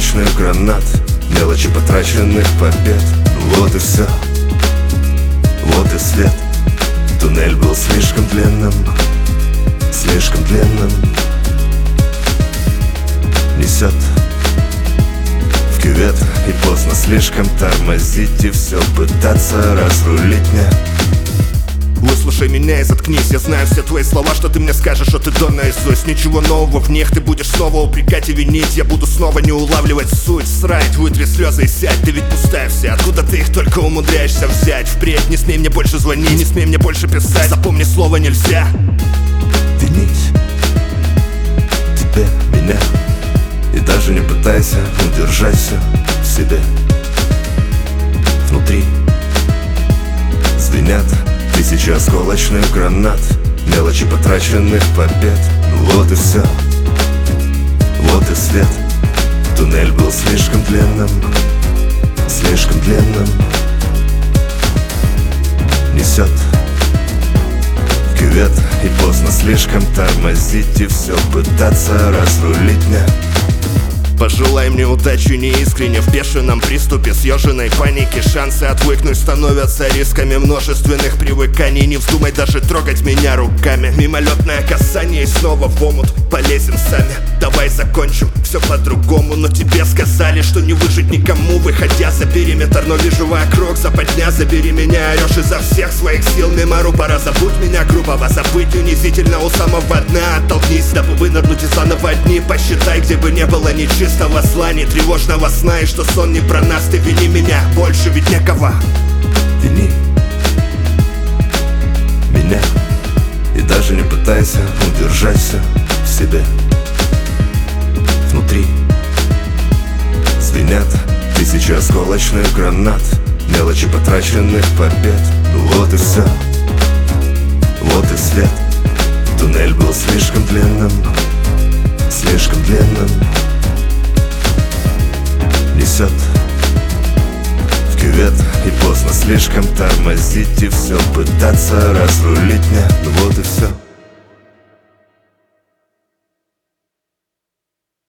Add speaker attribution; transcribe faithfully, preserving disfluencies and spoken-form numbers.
Speaker 1: осколочных гранат, мелочи потраченных побед. Вот и все, вот и свет. Туннель был слишком длинным, слишком длинным. Несет в кювет, и поздно слишком тормозить и все пытаться разрулить мне.
Speaker 2: Выслушай меня и заткнись. Я знаю все твои слова, что ты мне скажешь, что ты до наизусть. Ничего нового в них, ты будешь снова упрекать и винить. Я буду снова не улавливать суть. Срать, вытри слезы и сядь, ты ведь пустая вся. Откуда ты их только умудряешься взять? Впредь не смей мне больше звонить, не смей мне больше писать. Запомни, слово нельзя
Speaker 1: винить тебе, меня. И даже не пытайся удержать все в себе. Внутри звенят тысячи осколочных гранат, мелочи потраченных побед. Вот и все, вот и свет. Туннель был слишком длинным, слишком длинным. Несет в кювет, и поздно слишком тормозить и все пытаться разрулить мне.
Speaker 2: Пожелай мне удачи неискренне, в бешеном приступе съеженной паники. Шансы отвыкнуть становятся рисками множественных привыканий. Не вздумай даже трогать меня руками. Мимолетное касание и снова в омут полезем сами. Давай закончим все по-другому. Но тебе сказали, что не выжить никому, выходя за периметр. Но вижу вокруг западня, забери меня. Орешь изо всех своих сил мимо рупора. Забудь меня грубого, забыть унизительно у самого дна. Оттолкнись, дабы вынырнуть из заново дни. Посчитай, где бы не было ни чистого зла, ни тревожного сна. И что сон не про нас, ты вини меня, больше ведь некого.
Speaker 1: Вини меня. И даже не пытайся удержать все в себе. Внутри звенят тысячи осколочных гранат, мелочи потраченных побед. Вот и все, вот и свет. Туннель был слишком длинным, слишком длинным. Несет в кювет, и поздно слишком тормозить и все пытаться разрулить мне.